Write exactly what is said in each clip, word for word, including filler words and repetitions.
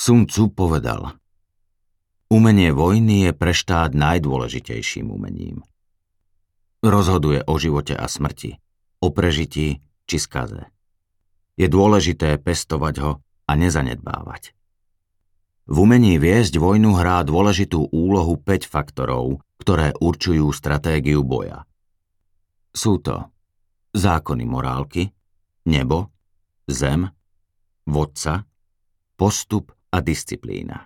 Sun Tzu povedal: umenie vojny je pre štát najdôležitejším umením. Rozhoduje o živote a smrti, o prežití či skaze. Je dôležité pestovať ho a nezanedbávať. V umení viesť vojnu hrá dôležitú úlohu päť faktorov, ktoré určujú stratégiu boja. Sú to zákony morálky, nebo, zem, vodca, postup a disciplína.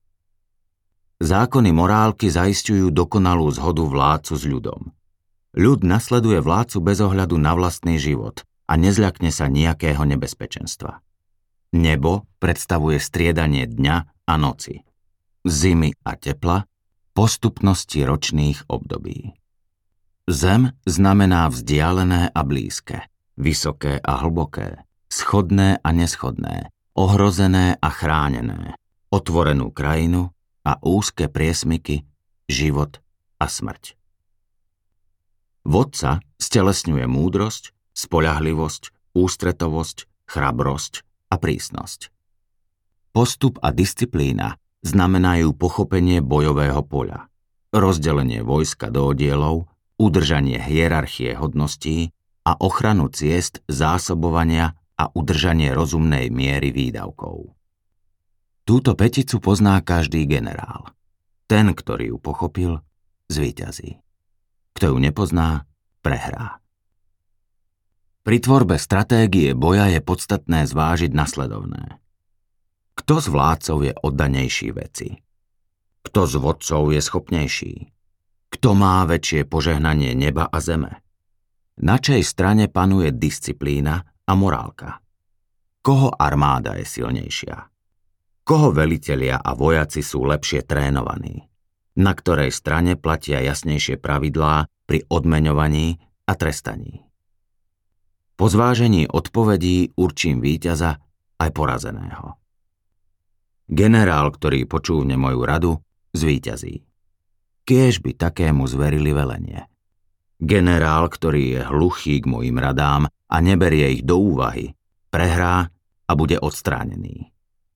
Zákony morálky zaisťujú dokonalú zhodu vládcu s ľudom. Ľud nasleduje vládcu bez ohľadu na vlastný život a nezľakne sa nejakého nebezpečenstva. Nebo predstavuje striedanie dňa a noci, zimy a tepla, postupnosti ročných období. Zem znamená vzdialené a blízke, vysoké a hlboké, schodné a neschodné, ohrozené a chránené, otvorenú krajinu a úzke priesmyky, život a smrť. Vodca stelesňuje múdrosť, spoľahlivosť, ústretovosť, chrabrosť a prísnosť. Postup a disciplína znamenajú pochopenie bojového poľa, rozdelenie vojska do oddielov, udržanie hierarchie hodností a ochranu ciest zásobovania a udržanie rozumnej miery výdavkov. Túto peticu pozná každý generál. Ten, ktorý ju pochopil, zvíťazí. Kto ju nepozná, prehrá. Pri tvorbe stratégie boja je podstatné zvážiť nasledovné. Kto z vládcov je oddanejší veci? Kto z vodcov je schopnejší? Kto má väčšie požehnanie neba a zeme? Na čej strane panuje disciplína a morálka? Koho armáda je silnejšia? Koho velitelia a vojaci sú lepšie trénovaní? Na ktorej strane platia jasnejšie pravidlá pri odmeňovaní a trestaní? Po zvážení odpovedí určím víťaza aj porazeného. Generál, ktorý počúvne moju radu, zvíťazí. Kiež by takému zverili velenie. Generál, ktorý je hluchý k mojim radám a neberie ich do úvahy, prehrá a bude odstránený.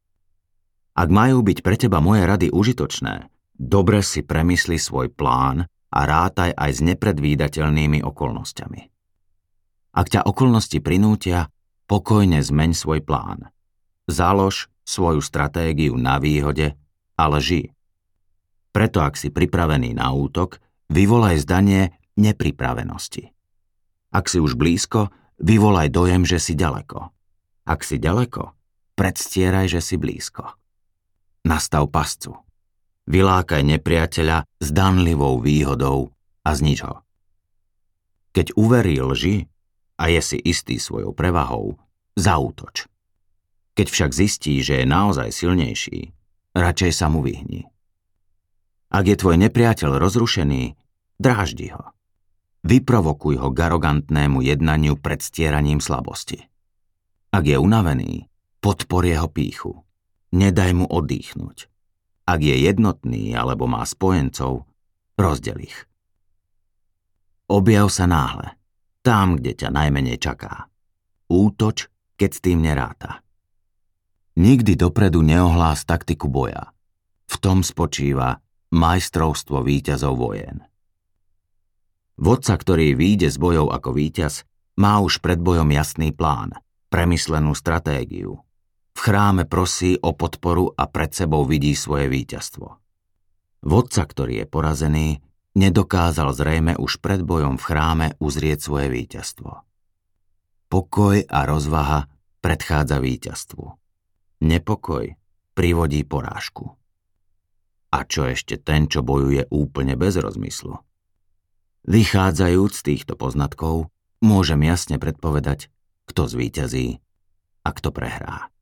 Ak majú byť pre teba moje rady užitočné, dobre si premysli svoj plán a rátaj aj s nepredvídateľnými okolnostiami. Ak ťa okolnosti prinútia, pokojne zmeň svoj plán. Založ svoju stratégiu na výhode, ale žij. Preto, ak si pripravený na útok, vyvolaj zdanie nepripravenosti. Ak si už blízko, vyvolaj dojem, že si ďaleko. Ak si ďaleko, predstieraj, že si blízko. Nastav pascu. Vylákaj nepriateľa zdanlivou výhodou a znič ho. Keď uverí lži a je si istý svojou prevahou, zaútoč. Keď však zistí, že je naozaj silnejší, radšej sa mu vyhni. Ak je tvoj nepriateľ rozrušený, dráždi ho. Vyprovokuj ho k arogantnému jednaniu predstieraním slabosti. Ak je unavený, podpor jeho pýchu. Nedaj mu oddychnúť. Ak je jednotný alebo má spojencov, rozdel ich. Objav sa náhle, tam, kde ťa najmenej čaká. Útoč, keď s tým neráta. Nikdy dopredu neohlás taktiku boja. V tom spočíva majstrovstvo víťazov vojen. Vodca, ktorý vyjde z bojov ako víťaz, má už pred bojom jasný plán, premyslenú stratégiu. V chráme prosí o podporu a pred sebou vidí svoje víťazstvo. Vodca, ktorý je porazený, nedokázal zrejme už pred bojom v chráme uzrieť svoje víťazstvo. Pokoj a rozvaha predchádza víťazstvu. Nepokoj privodí porážku. A čo ešte ten, čo bojuje úplne bez rozmyslu? Vychádzajúc z týchto poznatkov, môžem jasne predpovedať, kto zvíťazí a kto prehrá.